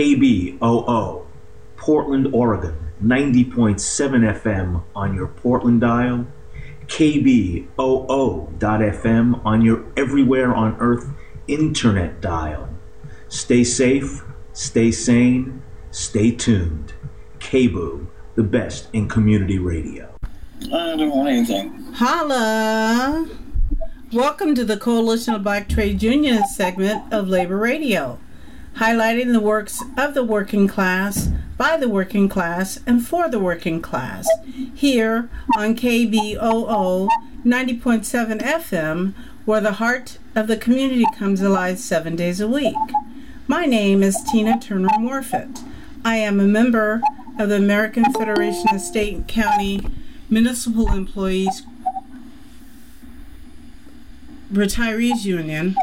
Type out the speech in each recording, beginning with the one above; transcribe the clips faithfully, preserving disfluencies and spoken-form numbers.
K B O O, Portland, Oregon, ninety point seven F M on your Portland dial, K B O O dot F M on your everywhere on earth internet dial. Stay safe, stay sane, stay tuned. K B O O, the best in community radio. I don't want anything. Holla! Welcome to the Coalition of Black Trade Unions segment of Labor Radio, highlighting the works of the working class, by the working class, and for the working class, here on K B O O ninety point seven F M, where the heart of the community comes alive seven days a week. My name is Tina Turner Morfitt. I am a member of the American Federation of State and County Municipal Employees Retirees Union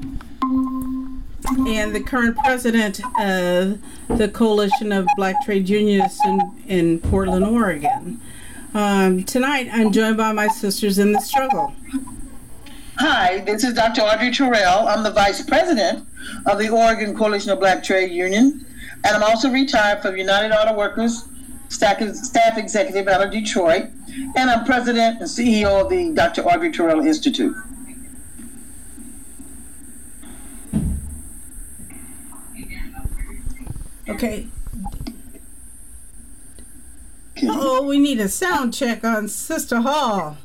and the current president of the Coalition of Black Trade Unionists in, in Portland, Oregon. Um, tonight, I'm joined by my sisters in the struggle. Hi, this is Doctor Audrey Terrell. I'm the vice president of the Oregon Coalition of Black Trade Union, and I'm also retired from United Auto Workers staff, staff executive out of Detroit, and I'm president and C E O of the Doctor Audrey Terrell Institute. Okay. Uh-oh, we need a sound check on Sister Hall.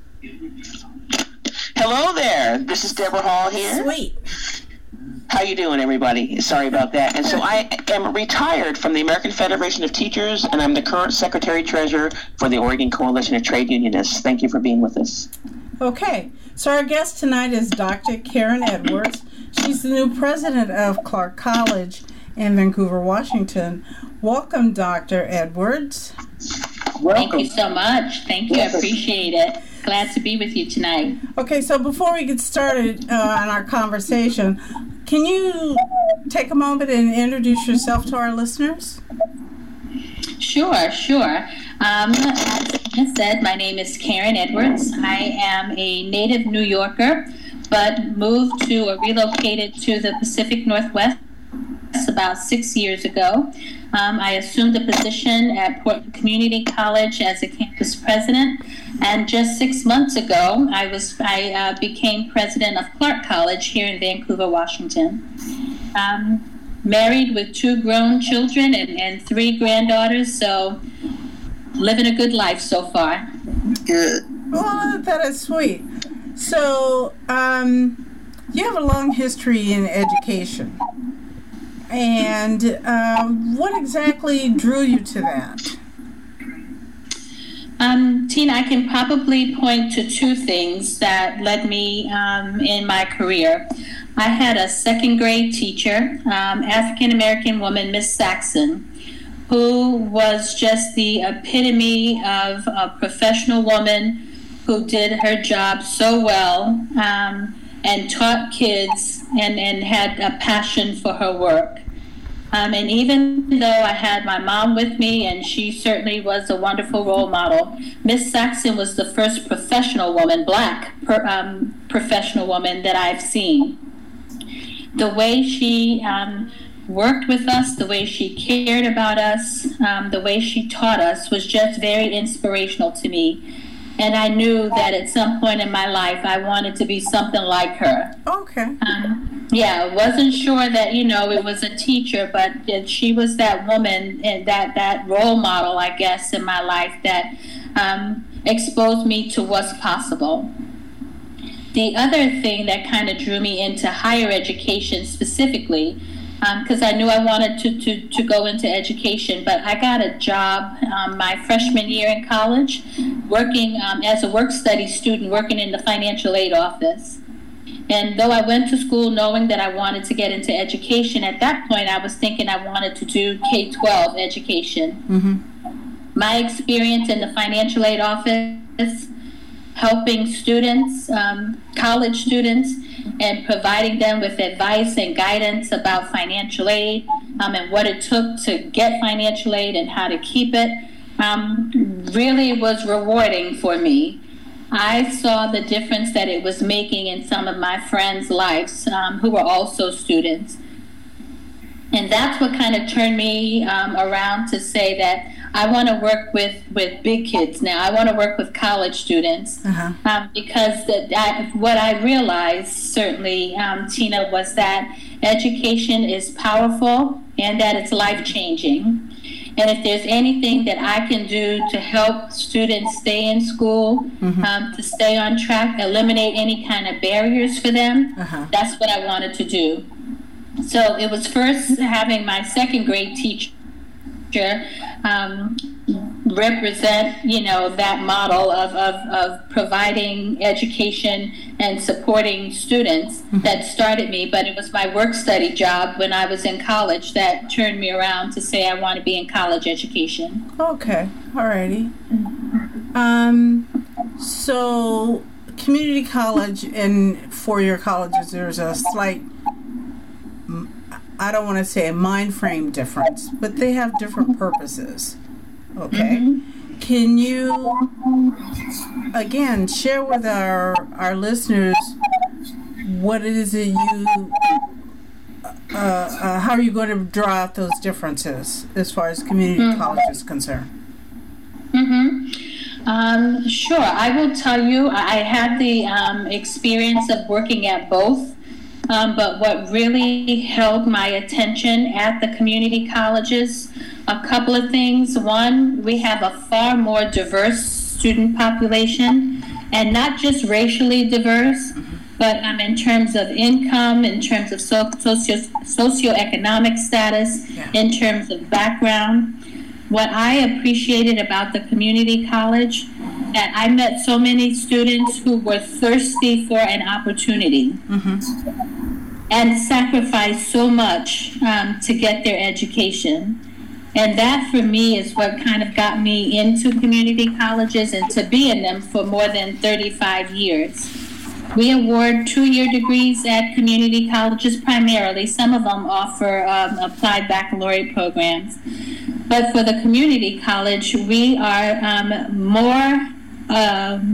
Hello there. This is Deborah Hall here. Sweet. How you doing, everybody? Sorry about that. And so I am retired from the American Federation of Teachers, and I'm the current Secretary-Treasurer for the Oregon Coalition of Trade Unionists. Thank you for being with us. Okay. So our guest tonight is Doctor Karen Edwards. She's the new president of Clark College in Vancouver, Washington. Welcome, Doctor Edwards. Welcome. Thank you so much. Thank you. I appreciate it. Glad to be with you tonight. Okay, so before we get started uh, on our conversation, can you take a moment and introduce yourself to our listeners? Sure, sure. Um, as I said, my name is Karen Edwards. I am a native New Yorker, but moved to or relocated to the Pacific Northwest about six years ago. Um, I assumed a position at Portland Community College as a campus president, and just six months ago, I was I uh, became president of Clark College here in Vancouver, Washington. Um, married with two grown children and, and three granddaughters, so living a good life so far. Good. Well, that is sweet. So, um, you have a long history in education. And um, what exactly drew you to that? Um, Tina, I can probably point to two things that led me um, in my career. I had a second grade teacher, um, African-American woman, Miss Saxon, who was just the epitome of a professional woman who did her job so well um, and taught kids and, and had a passion for her work. Um, and even though I had my mom with me, and she certainly was a wonderful role model, Miss Saxon was the first professional woman, black per, um, professional woman that I've seen. The way she um, worked with us, the way she cared about us, um, the way she taught us was just very inspirational to me. And I knew that at some point in my life, I wanted to be something like her. Okay. Um, yeah, I wasn't sure that, you know, it was a teacher, but it, she was that woman and that, that role model, I guess, in my life that um, exposed me to what's possible. The other thing that kind of drew me into higher education specifically, because um, I knew I wanted to, to, to go into education, but I got a job um, my freshman year in college working um, as a work study student, working in the financial aid office. And though I went to school knowing that I wanted to get into education, at that point I was thinking I wanted to do K twelve education. Mm-hmm. My experience in the financial aid office, helping students, um, college students, and providing them with advice and guidance about financial aid um, and what it took to get financial aid and how to keep it, um, really was rewarding for me. I saw the difference that it was making in some of my friends' lives um, who were also students. And that's what kind of turned me um, around to say that I want to work with, with big kids now. I want to work with college students uh-huh. um, because that I, what I realized, certainly, um, Tina, was that education is powerful and that it's life-changing. And if there's anything that I can do to help students stay in school, mm-hmm. um, to stay on track, eliminate any kind of barriers for them, uh-huh. that's what I wanted to do. So it was first having my second grade teacher um, represent, you know, that model of, of, of providing education and supporting students mm-hmm. that started me. But it was my work study job when I was in college that turned me around to say I want to be in college education. Okay, alrighty. Um, so community college and four-year colleges, there's a slight, I don't want to say a mind frame difference, but they have different purposes. Okay. Mm-hmm. Can you, again, share with our our listeners what it is that you, uh, uh, how are you going to draw out those differences as far as community mm-hmm. college is concerned? Mm-hmm. Um, sure. I will tell you, I had the um, experience of working at both. Um, but what really held my attention at the community colleges, a couple of things. One, we have a far more diverse student population, and not just racially diverse, but um, in terms of income, in terms of so- socio- socioeconomic status, yeah. in terms of background. What I appreciated about the community college, that I met so many students who were thirsty for an opportunity. Mm-hmm. And sacrifice so much um, to get their education. And that, for me, is what kind of got me into community colleges and to be in them for more than thirty-five years. We award two-year degrees at community colleges primarily. Some of them offer um, applied baccalaureate programs. But for the community college, we are um, more um,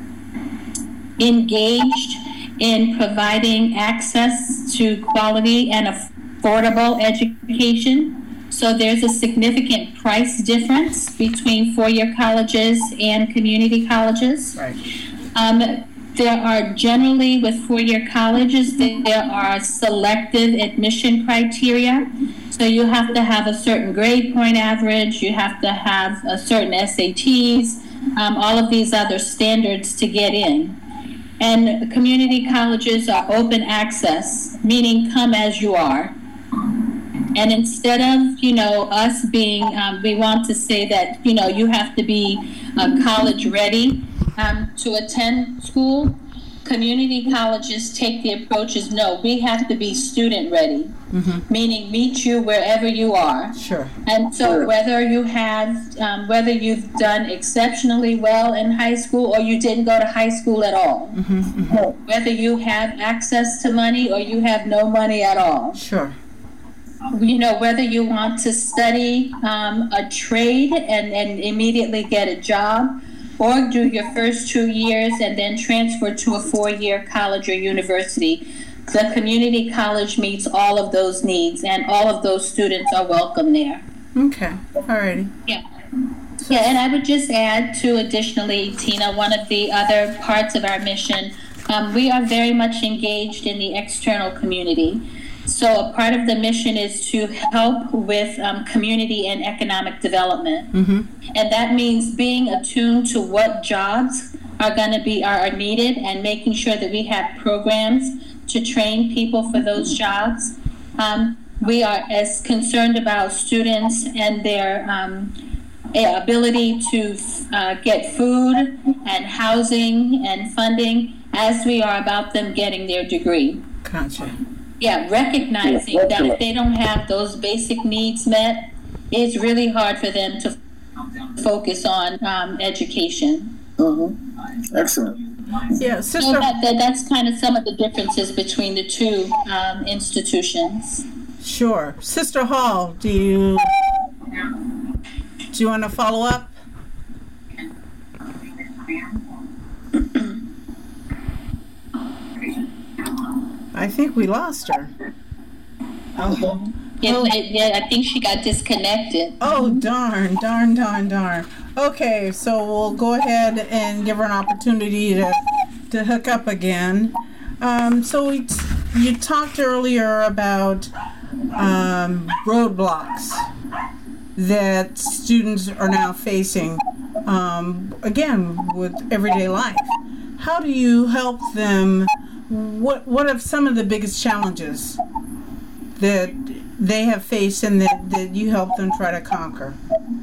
engaged in providing access to quality and affordable education. So there's a significant price difference between four-year colleges and community colleges. Right. Um, there are generally, with four-year colleges, there are selective admission criteria. So you have to have a certain grade point average, you have to have a certain S A Ts, um, all of these other standards to get in. And community colleges are open access, meaning come as you are. And instead of, you know, us being, um, we want to say that, you know, you have to be uh, college ready um, to attend school. Community colleges take the approach as, no, we have to be student ready, mm-hmm. meaning meet you wherever you are. Sure. And so sure. whether you have, um, whether you've done exceptionally well in high school or you didn't go to high school at all, mm-hmm, mm-hmm. whether you have access to money or you have no money at all. Sure. You know, whether you want to study um, a trade and, and immediately get a job, or do your first two years and then transfer to a four-year college or university. The community college meets all of those needs, and all of those students are welcome there. Okay, alrighty. Yeah. Yeah, and I would just add, too, additionally, Tina, one of the other parts of our mission, um, we are very much engaged in the external community. So a part of the mission is to help with um, community and economic development. Mm-hmm. And that means being attuned to what jobs are going to be are, are needed and making sure that we have programs to train people for those jobs. Um, we are as concerned about students and their um, ability to uh, get food and housing and funding as we are about them getting their degree. Gotcha. Yeah, recognizing yeah, that if they don't have those basic needs met, it's really hard for them to f- focus on um, education. Mm-hmm. Excellent. Yeah, sister. So that, that, that's kind of some of the differences between the two um, institutions. Sure. Sister Hall, do you, do you want to follow up? I think we lost her. Oh, It, it, yeah, I think she got disconnected. Oh, darn, darn, darn, darn. Okay, so we'll go ahead and give her an opportunity to, to hook up again. Um, so we t- you talked earlier about um, roadblocks that students are now facing, um, again, with everyday life. How do you help them? What, what are some of the biggest challenges that they have faced and that, that you help them try to conquer?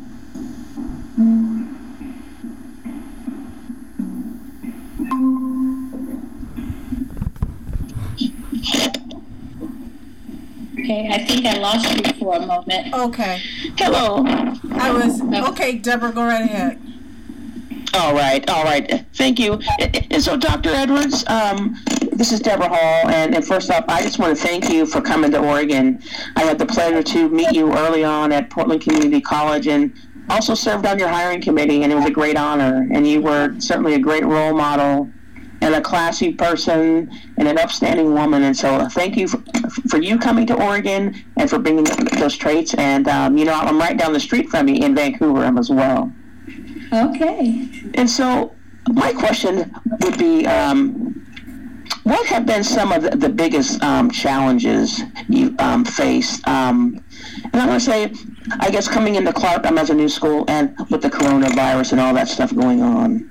Okay, I think I lost you for a moment. Okay. Hello. I was, okay, Deborah, go right ahead. All right, all right. Thank you. And so, Doctor Edwards, um, this is Deborah Hall, and, and first off, I just want to thank you for coming to Oregon. I had the pleasure to meet you early on at Portland Community College and also served on your hiring committee, and it was a great honor. And you were certainly a great role model and a classy person and an upstanding woman. And so thank you for, for you coming to Oregon and for bringing those traits. And, um, you know, I'm right down the street from you in Vancouver as well. Okay. And so my question would be, um, what have been some of the, the biggest um, challenges you um, faced? Um, and I'm going to say, I guess coming into Clark, I'm as a new school, and with the coronavirus and all that stuff going on.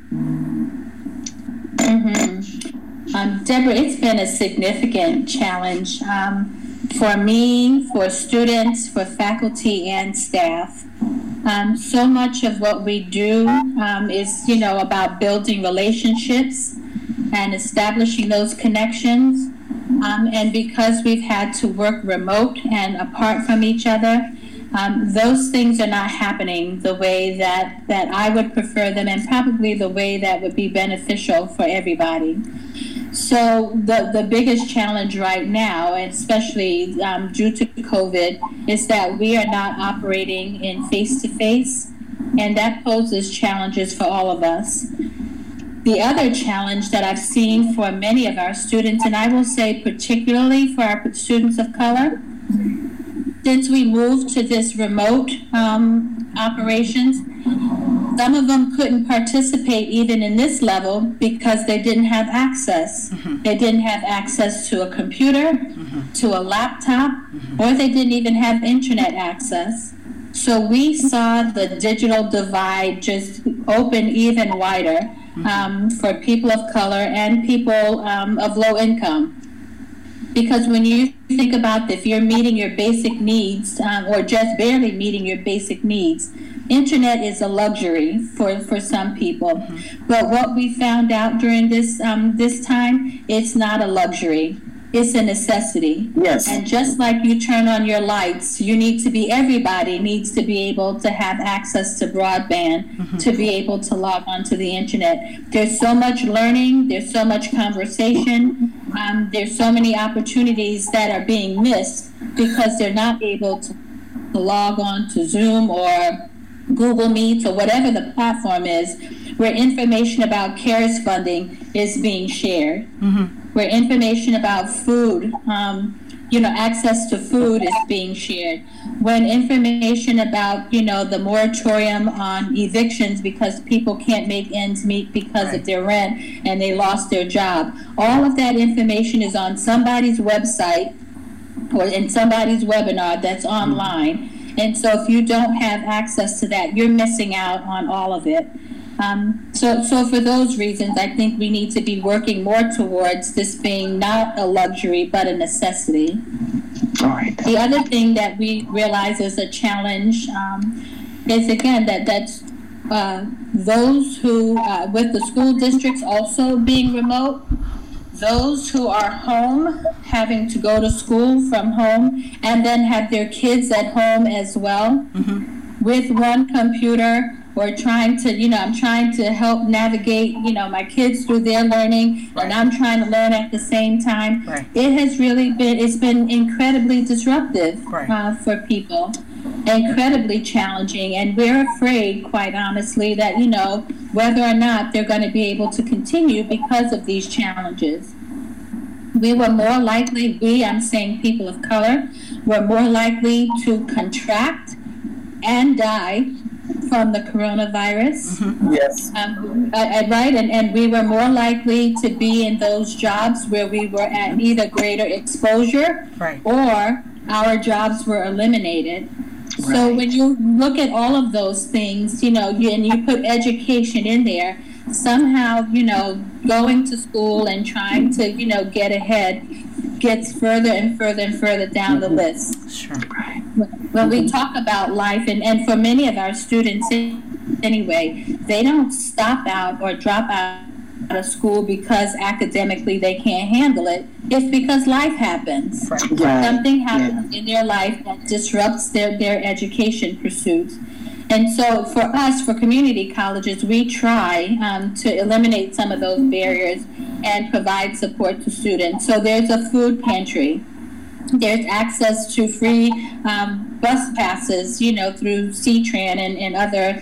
Mm-hmm. Um, Deborah, it's been a significant challenge um, for me, for students, for faculty and staff. Um, so much of what we do um, is, you know, about building relationships and establishing those connections. Um, and because we've had to work remote and apart from each other, um, those things are not happening the way that, that I would prefer them, and probably the way that would be beneficial for everybody. So the, the biggest challenge right now, and especially um, due to COVID, is that we are not operating in face-to-face, and that poses challenges for all of us. The other challenge that I've seen for many of our students, and I will say particularly for our students of color, since we moved to this remote um, operations, some of them couldn't participate even in this level because they didn't have access. Mm-hmm. They didn't have access to a computer, mm-hmm. to a laptop, mm-hmm. or they didn't even have internet access. So we saw the digital divide just open even wider mm-hmm. um, for people of color and people um, of low income. Because when you think about if you're meeting your basic needs um, or just barely meeting your basic needs, internet is a luxury for, for some people. Mm-hmm. But what we found out during this um, this time, it's not a luxury. It's a necessity. Yes. And just like you turn on your lights, you need to be, everybody needs to be able to have access to broadband, mm-hmm. to be able to log onto the internet. There's so much learning, there's so much conversation, um, there's so many opportunities that are being missed because they're not able to, to log on to Zoom or Google Meets or whatever the platform is, where information about CARES funding is being shared. Mm-hmm. Where information about food, um, you know, access to food is being shared. When information about, you know, the moratorium on evictions because people can't make ends meet because right. of their rent and they lost their job. All of that information is on somebody's website or in somebody's webinar that's online. Mm-hmm. And so if you don't have access to that, you're missing out on all of it. Um, so, so for those reasons, I think we need to be working more towards this being not a luxury, but a necessity. All right. The other thing that we realize is a challenge um, is, again, that that's uh, those who, uh, with the school districts also being remote, those who are home, having to go to school from home, and then have their kids at home as well, mm-hmm. with one computer, or trying to, you know, I'm trying to help navigate, you know, my kids through their learning, right. and I'm trying to learn at the same time. Right. It has really been, it's been incredibly disruptive right. uh, for people, incredibly challenging, and we're afraid, quite honestly, that, you know, whether or not they're going to be able to continue because of these challenges. we were more likely, we, I'm saying people of color, were more likely to contract and die from the coronavirus. Mm-hmm. Yes. Um, uh, right, and, and we were more likely to be in those jobs where we were at either greater exposure, right, or our jobs were eliminated. Right. So when you look at all of those things, you know, you, and you put education in there, somehow, you know, going to school and trying to, you know, get ahead gets further and further and further down the list. Sure. Right. When we talk about life, and, and for many of our students anyway, they don't stop out or drop out of school because academically they can't handle it. It's because life happens. Right. Right. Something happens Yeah. in their life that disrupts their, their education pursuits. And so for us, for community colleges, we try um, to eliminate some of those barriers and provide support to students. So there's a food pantry. There's access to free um, bus passes, you know, through C-Tran and, and other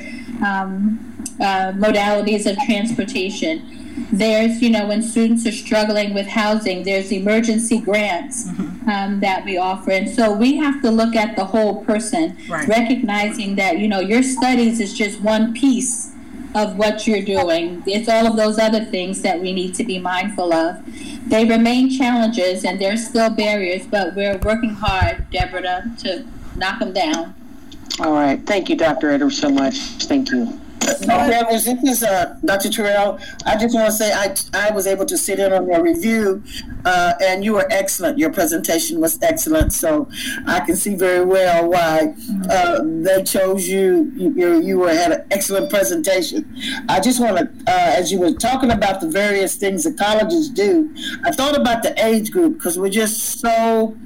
um, uh, modalities of transportation. There's, you know, when students are struggling with housing, there's emergency grants mm-hmm. um, that we offer. And so we have to look at the whole person, right, recognizing that, you know, your studies is just one piece of what you're doing. It's all of those other things that we need to be mindful of. They remain challenges and there's still barriers, but we're working hard, Deborah, to knock them down. All right. Thank you, Doctor Etter, so much. Thank you. Okay, this is uh, Doctor Terrell. I just want to say I, I was able to sit in on your review, uh, and you were excellent. Your presentation was excellent, so I can see very well why uh, they chose you. You, you were had an excellent presentation. I just want to, uh, as you were talking about the various things that colleges do, I thought about the age group because we're just so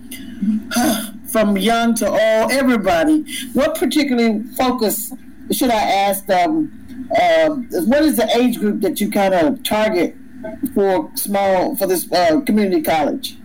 from young to old, everybody. What particularly focus? Should I ask, um, uh, what is the age group that you kind of target for small, for this uh, community college?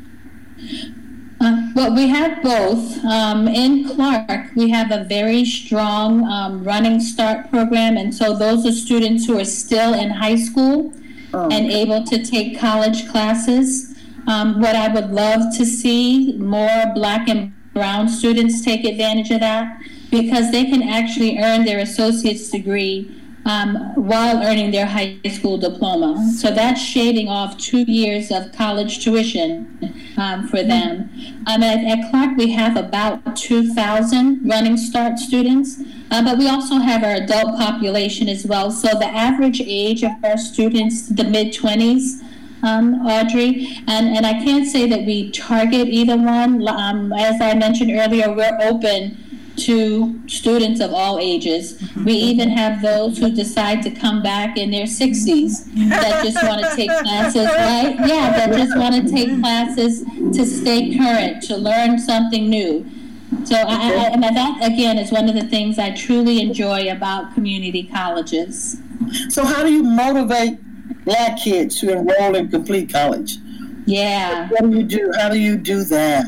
Uh, well, we have both. Um, in Clark, we have a very strong um, Running Start program, and so those are students who are still in high school oh, and okay. able to take college classes. Um, what I would love to see, more Black and brown students take advantage of that, because they can actually earn their associate's degree um, while earning their high school diploma. So that's shaving off two years of college tuition um, for them. Um, at, at Clark, we have about two thousand Running Start students, uh, but we also have our adult population as well. So the average age of our students, the mid-twenties, Um, Audrey, and, and I can't say that we target either one. Um, as I mentioned earlier, we're open to students of all ages. We even have those who decide to come back in their sixties that just want to take classes, right? Yeah, that just want to take classes to stay current, to learn something new. So I, I, and that, again, is one of the things I truly enjoy about community colleges. So how do you motivate Black kids to enroll in complete college? Yeah. What do you do? How do you do that?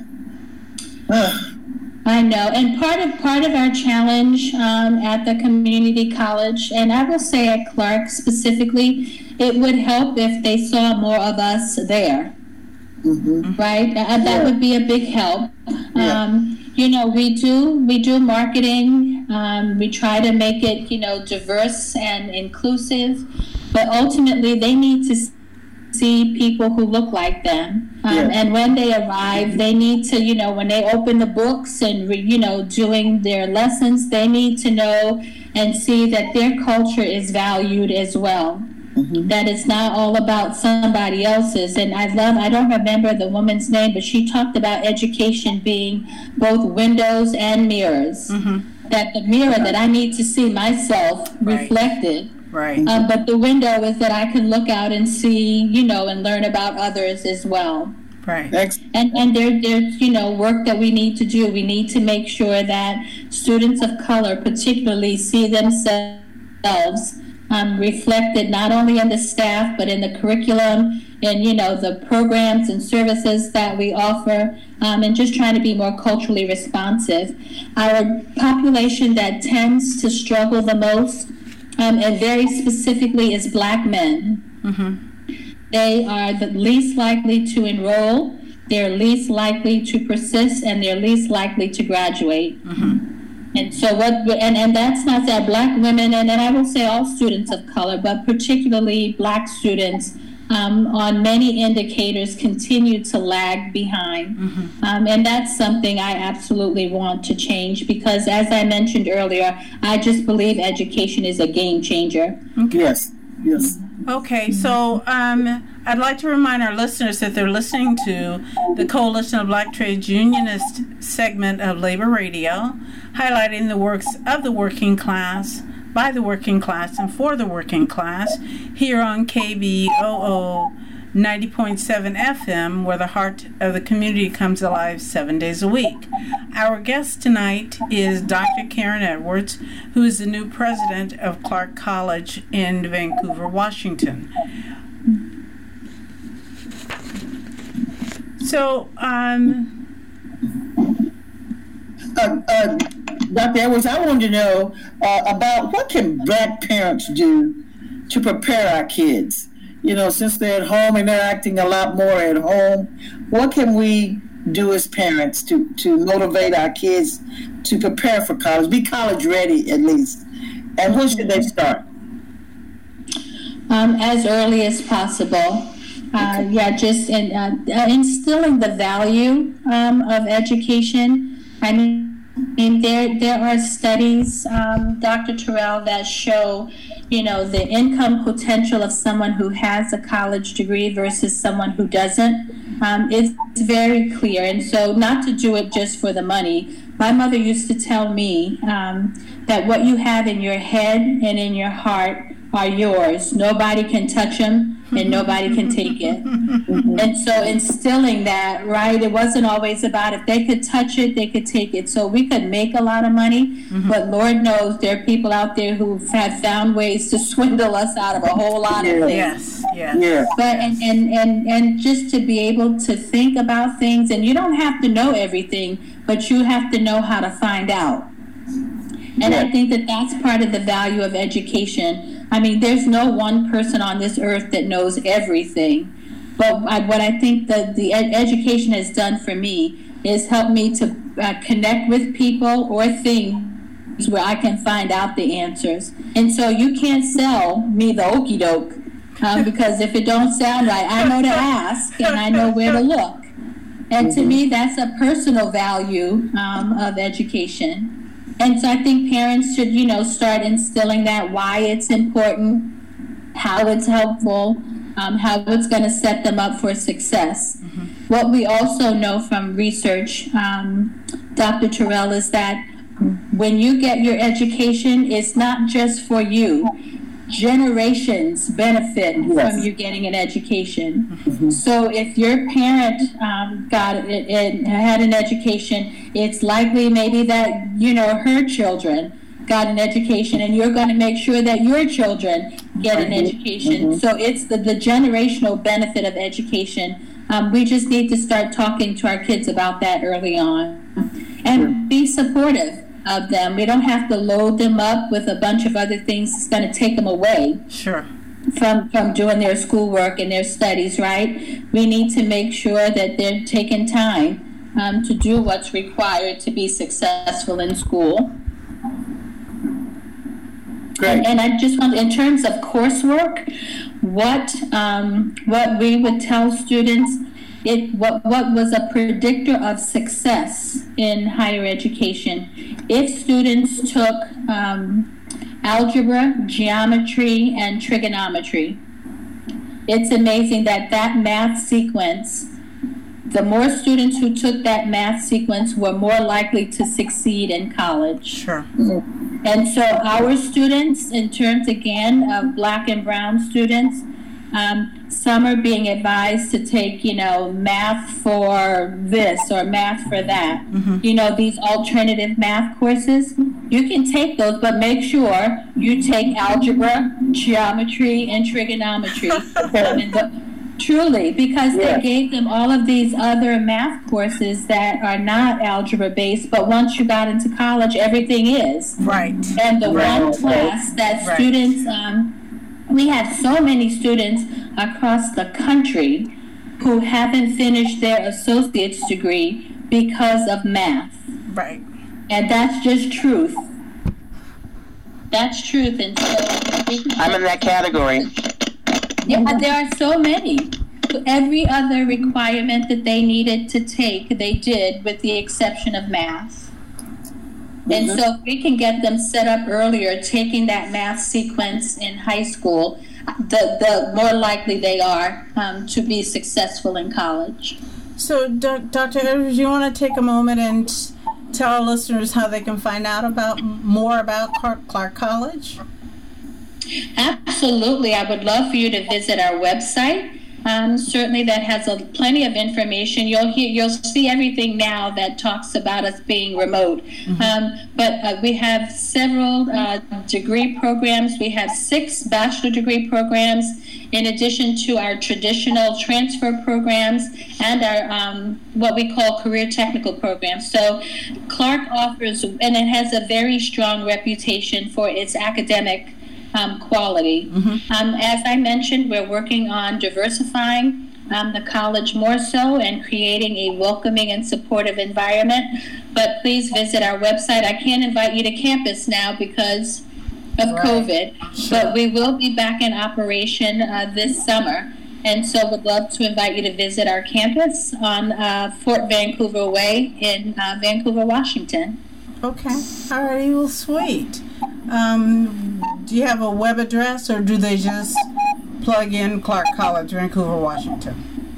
I know, and part of part of our challenge um, at the community college, and I will say at Clark specifically, it would help if they saw more of us there. Mm-hmm. Right? Uh, that yeah. would be a big help. Yeah. Um, you know, we do we do marketing. Um, we try to make it, you know, diverse and inclusive. But ultimately, they need to see people who look like them. Um, yeah. And when they arrive, they need to, you know, when they open the books and, re, you know, doing their lessons, they need to know and see that their culture is valued as well. Mm-hmm. That it's not all about somebody else's. And I love, I don't remember the woman's name, but she talked about education being both windows and mirrors. Mm-hmm. That the mirror that I need to see myself right. reflected. Right. Um, but the window is that I can look out and see, you know, and learn about others as well. Right. And and there there's, you know, work that we need to do. We need to make sure that students of color particularly see themselves um, reflected not only in the staff, but in the curriculum and, you know, the programs and services that we offer, um, and just trying to be more culturally responsive. Our population that tends to struggle the most, Um, and very specifically is Black men. Mm-hmm. they are the least likely to enroll, they're least likely to persist, and they're least likely to graduate. Mm-hmm. And so what, and, and that's not that Black women, and, and I will say all students of color, but particularly Black students, um, on many indicators continue to lag behind. Mm-hmm. Um, and that's something I absolutely want to change because, as I mentioned earlier, I just believe education is a game changer. Okay. Yes, yes. Okay, so um, I'd like to remind our listeners that they're listening to the Coalition of Black Trades Unionist segment of Labor Radio, highlighting the works of the working class, by the working class, and for the working class, here on K B O O ninety point seven F M, where the heart of the community comes alive seven days a week. Our guest tonight is Doctor Karen Edwards, who is the new president of Clark College in Vancouver, Washington. So, um... Uh, uh, Doctor Edwards, I wanted to know uh, about what can Black parents do to prepare our kids? You know, since they're at home and they're acting a lot more at home, what can we do as parents to, to motivate our kids to prepare for college, be college ready at least? And when should they start? Um, as early as possible. Uh, yeah, just in, uh, instilling the value um, of education. I mean, I mean, there there are studies, um, Doctor Terrell, that show, you know, the income potential of someone who has a college degree versus someone who doesn't. Um, it's very clear. And so not to do it just for the money. My mother used to tell me um, that what you have in your head and in your heart are yours. Nobody can touch them and nobody can take it. And so instilling that, right, it wasn't always about if they could touch it, they could take it. So we could make a lot of money, mm-hmm. but Lord knows there are people out there who have found ways to swindle us out of a whole lot yeah. of things. Yes, yes. Yeah. But and, and, and, and just to be able to think about things, and you don't have to know everything, but you have to know how to find out. And yeah. I think that that's part of the value of education. I mean, there's no one person on this earth that knows everything. But I, what I think that the ed- education has done for me is help me to uh, connect with people or things where I can find out the answers. And so you can't sell me the okie doke um, because if it don't sound right, I know to ask and I know where to look. And to me, that's a personal value um, of education. And so I think parents should, you know, start instilling that, why it's important, how it's helpful, um, how it's going to set them up for success. Mm-hmm. What we also know from research, um, Doctor Terrell, is that when you get your education, it's not just for you. Generations benefit yes. from you getting an education. Mm-hmm. So if your parent um, got it, it had an education, it's likely maybe that, you know, her children got an education, and you're going to make sure that your children get an education. Mm-hmm. So it's the, the generational benefit of education. Um, we just need to start talking to our kids about that early on and sure. be supportive of them. We don't have to load them up with a bunch of other things that's going to take them away sure. from from doing their schoolwork and their studies, right? We need to make sure that they're taking time um, to do what's required to be successful in school. Great. And, and I just want, in terms of coursework, what um, what we would tell students, it what what was a predictor of success in higher education. If students took um, algebra, geometry, and trigonometry, it's amazing that that math sequence, the more students who took that math sequence were more likely to succeed in college. Sure. And so our students, in terms, again, of Black and brown students, um, some are being advised to take, you know, math for this or math for that. Mm-hmm. You know, these alternative math courses, you can take those, but make sure you take algebra, geometry, and trigonometry. and the, truly, because yeah. they gave them all of these other math courses that are not algebra-based, but once you got into college, everything is. Right. And the right. one class that right. students... Um, we have so many students across the country who haven't finished their associate's degree because of math. Right. And that's just truth. That's truth. And so I'm in that category. Yeah, there are so many. So every other requirement that they needed to take, they did, with the exception of math. Mm-hmm. And so if we can get them set up earlier, taking that math sequence in high school, the, the more likely they are um, to be successful in college. So, Doctor Edwards, you want to take a moment and tell our listeners how they can find out about more about Clark College? Absolutely. I would love for you to visit our website. Um, certainly that has a, plenty of information. You'll hear, you'll see everything now that talks about us being remote. Mm-hmm. Um, but uh, we have several uh, degree programs. We have six bachelor degree programs in addition to our traditional transfer programs and our um, what we call career technical programs. So Clark offers, and it has a very strong reputation for its academic Um, quality. Mm-hmm. Um, as I mentioned, we're working on diversifying um, the college more so and creating a welcoming and supportive environment. But please visit our website. I can't invite you to campus now because of right. COVID, sure. But we will be back in operation uh, this summer. And so would love to invite you to visit our campus on uh, Fort Vancouver Way in uh, Vancouver, Washington. Okay. All righty. Well, sweet. Um, do you have a web address, or do they just plug in Clark College, Vancouver, Washington?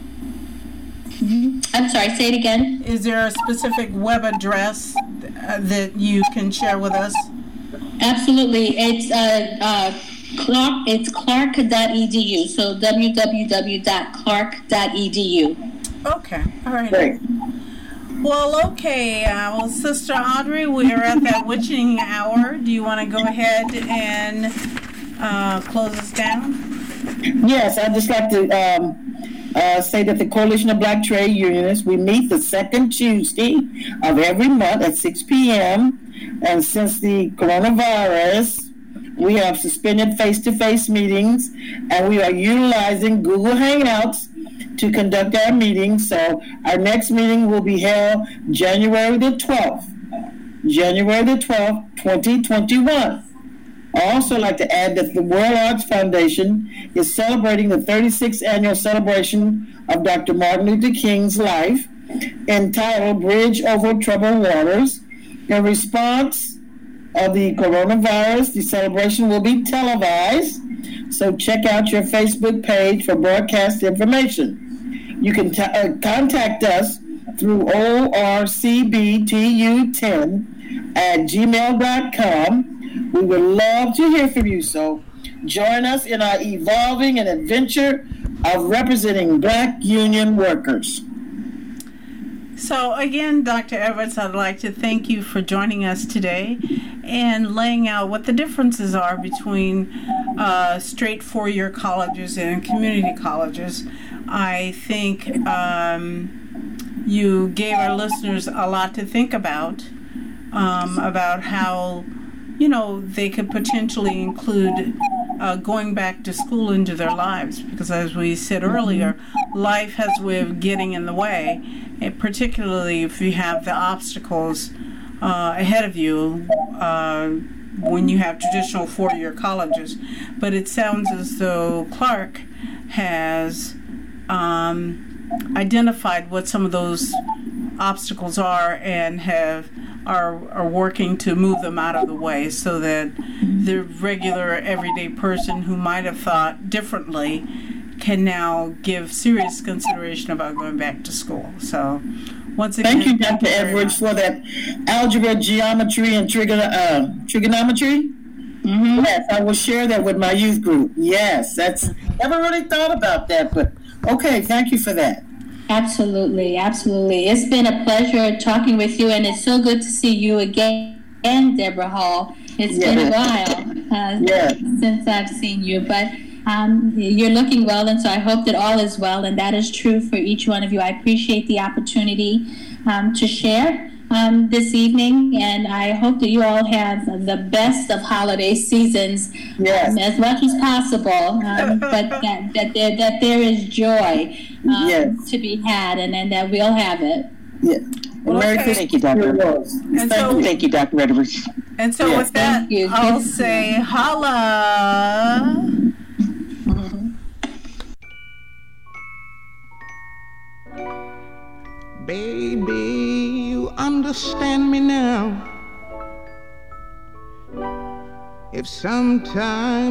Mm-hmm. I'm sorry, say it again. Is there a specific web address uh, that you can share with us? Absolutely. It's uh, uh, Clark. It's clark dot e d u. So w w w dot clark dot e d u. Okay. All right. Thanks. Well, okay. Uh, well, Sister Audrey, we're at that witching hour. Do you want to go ahead and uh, close us down? Yes, I'd just like to um, uh, say that the Coalition of Black Trade Unionists, we meet the second Tuesday of every month at six p.m. And since the coronavirus, we have suspended face-to-face meetings, and we are utilizing Google Hangouts to conduct our meeting. So our next meeting will be held January the twelfth. January the twelfth, twenty twenty-one. I also like to add that the World Arts Foundation is celebrating the thirty-sixth annual celebration of Doctor Martin Luther King's life, entitled Bridge Over Troubled Waters. In response of the coronavirus, the celebration will be televised. So check out your Facebook page for broadcast information. You can t- uh, contact us through O R C B T U ten at gmail dot com. We would love to hear from you. So join us in our evolving and adventure of representing Black union workers. So again, Doctor Edwards, I'd like to thank you for joining us today and laying out what the differences are between uh, straight four-year colleges and community colleges. I think um, you gave our listeners a lot to think about, um, about how, you know, they could potentially include uh, going back to school into their lives, because as we said earlier, life has a way of getting in the way, and particularly if you have the obstacles uh, ahead of you uh, when you have traditional four-year colleges. But it sounds as though Clark has um, identified what some of those obstacles are and have are are working to move them out of the way, so that the regular everyday person who might have thought differently can now give serious consideration about going back to school. So once again, thank you, Doctor Edwards, for that algebra, geometry, and trigon- uh, trigonometry. Mm-hmm. Yes, I will share that with my youth group. Yes, that's never really thought about that, but okay, thank you for that. Absolutely, absolutely. It's been a pleasure talking with you, and it's so good to see you again, Deborah Hall. It's yeah. been a while uh, yeah. since I've seen you, but um, you're looking well, and so I hope that all is well, and that is true for each one of you. I appreciate the opportunity um, to share um, this evening, and I hope that you all have the best of holiday seasons Yes. um, as much as possible, um, but that, that, there, that there is joy um, Yes. to be had, and, and that we'll have it. Yeah. Well, Merry okay. Christmas. Thank you, Doctor Yours. And Thank so- you. Thank you, Doctor Edwards. And so Yeah. with that, Thank you. I'll Good. say holla. Baby, you understand me now. If sometime